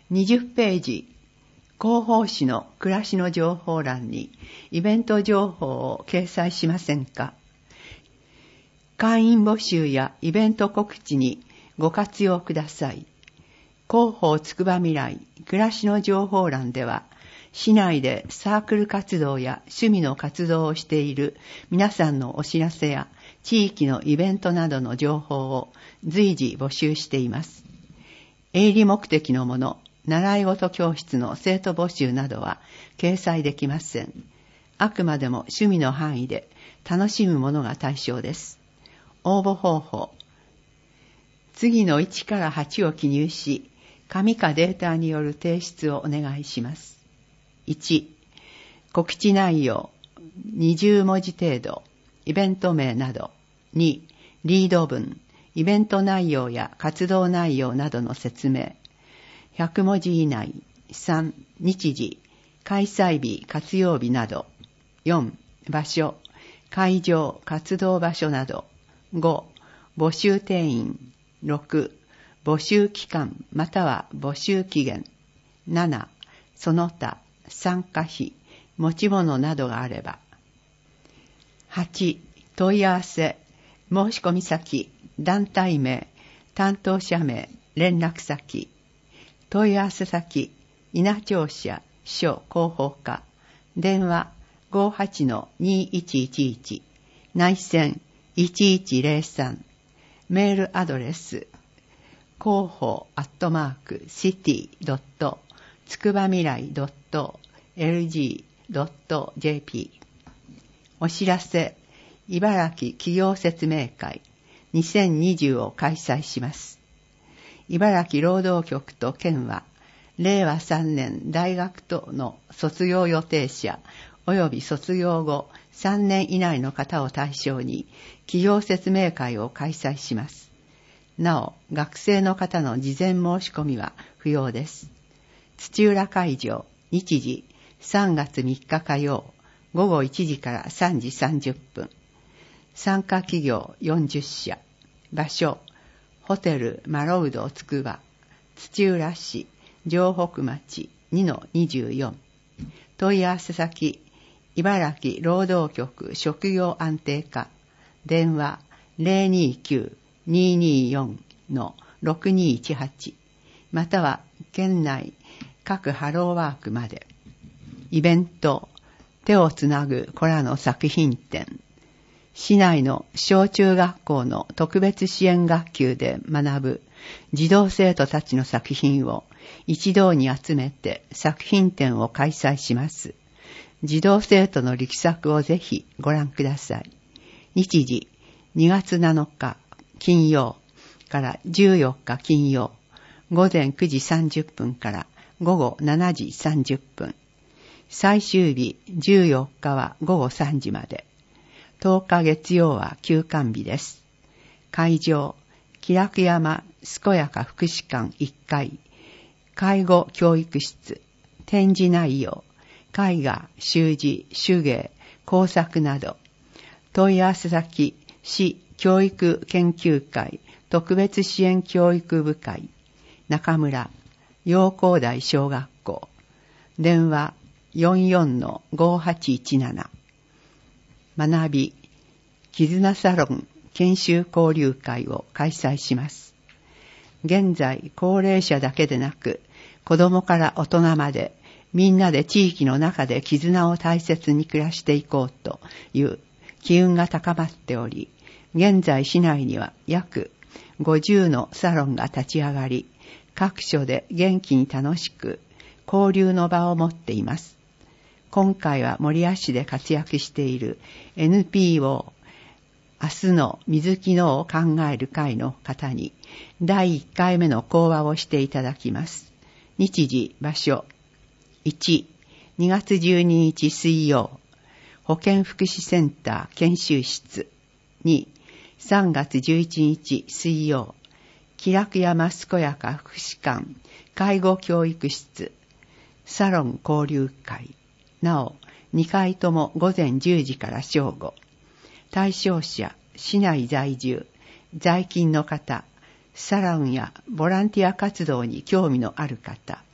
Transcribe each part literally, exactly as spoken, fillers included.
にじゅっページ、広報誌の暮らしの情報欄にイベント情報を掲載しませんか？会員募集やイベント告知にご活用ください。広報つくばみらい暮らしの情報欄では、市内でサークル活動や趣味の活動をしている皆さんのお知らせや地域のイベントなどの情報を随時募集しています。営利目的のもの、習い事教室の生徒募集などは掲載できません。あくまでも趣味の範囲で楽しむものが対象です。応募方法。次のいちからはちを記入し、紙かデータによる提出をお願いします。いち、告知内容、にじゅうもじ程度、イベント名など。に、リード文、イベント内容や活動内容などの説明。ひゃくもじ以内。さん、日時、開催日、活用日など。よん、場所、会場、活動場所など。ご、募集定員。ろく、募集期間または募集期限。なな、その他、参加費、持ち物などがあれば。はち、問い合わせ、申し込み先、団体名、担当者名、連絡先。問い合わせ先、稲庁舎、署広報課。電話 ごーはちのにいちいちいち、内線いちいちゼロさん。メールアドレス、広報アットマークシティドットつくばみらいドットエルジードットジェーピー。お知らせ、茨城企業説明会にせんにじゅうを開催します。茨城労働局と県は、れいわさんねん大学等の卒業予定者及び卒業後さんねん以内の方を対象に企業説明会を開催します。なお、学生の方の事前申し込みは不要です。土浦会場、日時さんがつみっか火曜、ごごいちじからさんじさんじゅっぷん。参加企業よんじゅっしゃ。場所、ホテルマロウドつくば、土浦市、城北町 にのにじゅうよん。問い合わせ先、茨城労働局職業安定課。電話 ゼロにきゅう にーにーよん のろくにーいちはち。または県内各ハローワークまで。イベント、手をつなぐ子らの作品展。市内の小中学校の特別支援学級で学ぶ児童生徒たちの作品を一堂に集めて作品展を開催します。児童生徒の力作をぜひご覧ください。日時にがつなのか金曜からじゅうよっか金曜、ごぜんくじさんじゅっぷんからごごしちじさんじゅっぷん。最終日じゅうよっかはごごさんじまで。とおか月曜は休館日です。会場、気楽山健やか福祉館いっかい、介護教育室。展示内容、絵画、習字、手芸、工作など。問い合わせ先、市教育研究会特別支援教育部会、中村、陽光台小学校。電話 よんよんのごはちいちなな。学び、絆サロン研修交流会を開催します。現在、高齢者だけでなく、子供から大人まで、みんなで地域の中で絆を大切に暮らしていこうという機運が高まっており、現在市内には約ごじゅうのサロンが立ち上がり、各所で元気に楽しく交流の場を持っています。今回は守谷市で活躍している エヌピーオー 明日の水機能を考える会の方にだいいっかいめの講話をしていただきます。日時、場所。いち、にがつじゅうににち水曜、保健福祉センター研修室。に、さんがつじゅういちにち水曜、気楽山健やか福祉館介護教育室サロン交流会。なお、にかいともごぜんじゅうじから正午。対象者、市内在住、在勤の方、サロンやボランティア活動に興味のある方、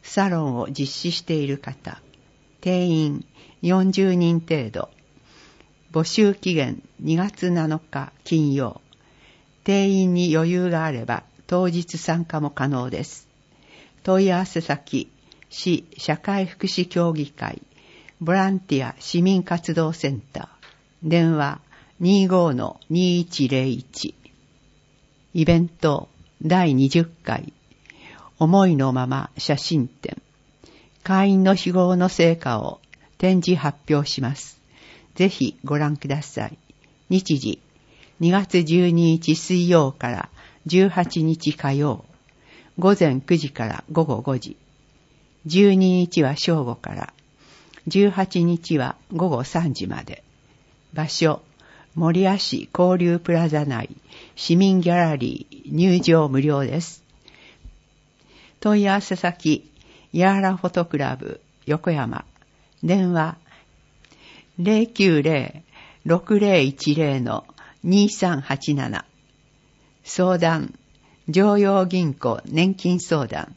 サロンを実施している方、定員よんじゅうにん程度、募集期限にがつなのか金曜、定員に余裕があれば当日参加も可能です。問い合わせ先、市社会福祉協議会、ボランティア市民活動センター、電話 にじゅうごのにいちゼロいち。イベントだいにじゅっかい、思いのまま写真展。会員の非業の成果を展示発表します。ぜひご覧ください。日時、にがつじゅうににち水曜からじゅうはちにち火曜、午前くじから午後ごじ。じゅうににちは正午から、じゅうはちにちは午後さんじまで。場所、守谷市交流プラザ内、市民ギャラリー、入場無料です。問い合わせ先、ヤーラフォトクラブ、横山。電話、ゼロきゅうゼロ ろくゼロいちゼロのにさんはちなな。相談、常陽銀行年金相談。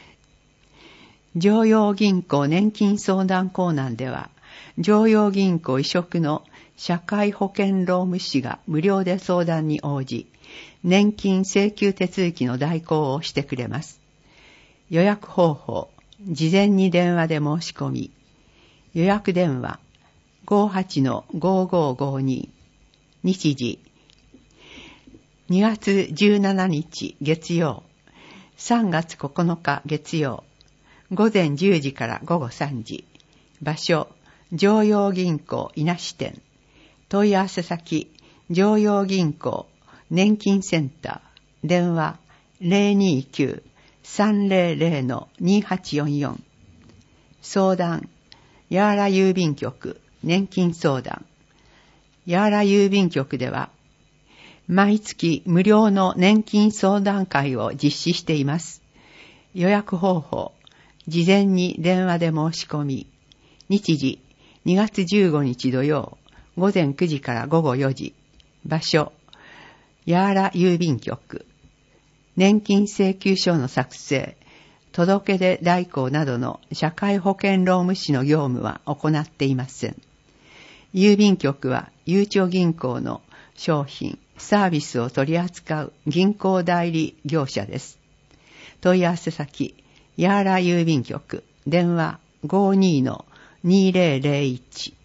常陽銀行年金相談コーナーでは、常陽銀行移植の社会保険労務士が無料で相談に応じ、年金請求手続きの代行をしてくれます。予約方法、事前に電話で申し込み。予約電話、ごはちのごごごに。日時、にがつじゅうしちにち月曜、さんがつここのか月曜、午前じゅうじから午後さんじ。場所、常陽銀行稲市店。問い合わせ先、常陽銀行年金センター。電話、ゼロにきゅう さんゼロゼロのにはちよんよん。相談、ヤーラ郵便局年金相談。ヤーラ郵便局では、毎月無料の年金相談会を実施しています。予約方法、事前に電話で申し込み。日時、にがつじゅうごにち土曜、午前くじから午後よじ。場所、ヤーラ郵便局。年金請求書の作成、届け出代行などの社会保険労務士の業務は行っていません。郵便局はゆうちょ銀行の商品、サービスを取り扱う銀行代理業者です。問い合わせ先、ヤーラ郵便局、電話 ごじゅうにのにゼロゼロいち。